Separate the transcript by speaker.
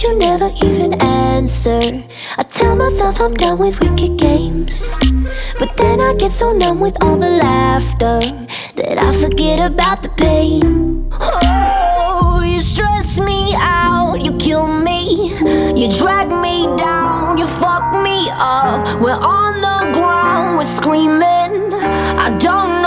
Speaker 1: You never even answer. I tell myself I'm done with wicked games, but then I get so numb with all the laughter that I forget about the pain. Oh, you stress me out, you kill me, you drag me down, you fuck me up. We're on the ground, we're screaming. I don't